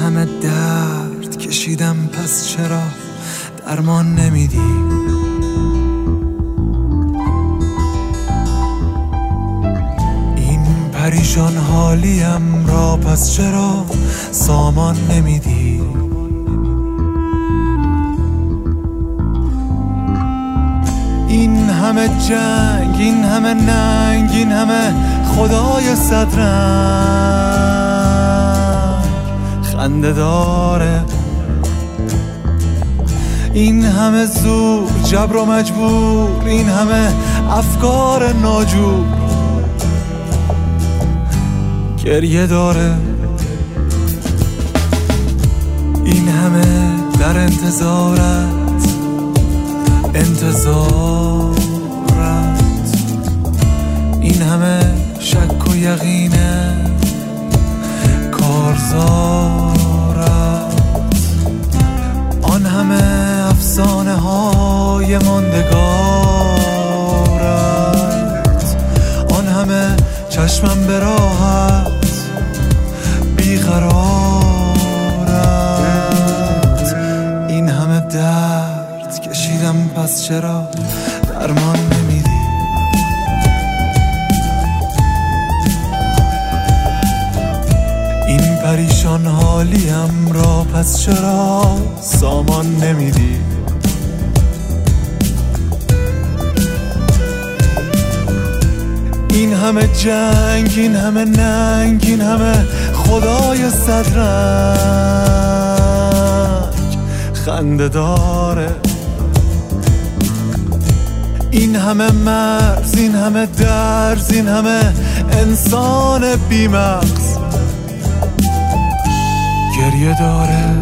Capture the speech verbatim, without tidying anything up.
همه درد کشیدم پس چرا درمان نمیدی؟ این پریشان حالیم را پس چرا سامان نمیدی؟ این همه جنگ، این همه ننگ، این همه خدای صدرنگ خنده داره، این همه زور جبر و مجبور، این همه افکار ناجور گریه داره، این همه در انتظارت انتظارت، این همه شک و یقینه کارزارت، آن همه افسانه های ماندگارت، آن همه چشمم به راحت بیقرارت، این همه درد کشیدم پس چرا درمان نمیدی؟ این پریشان حالیم را پس چرا سامان نمیدی؟ این همه جنگ، این همه ننگ، این همه خدای صدرنگ خنده داره، این همه مرز، این همه درز، این همه انسان بی‌مغز گریه داره.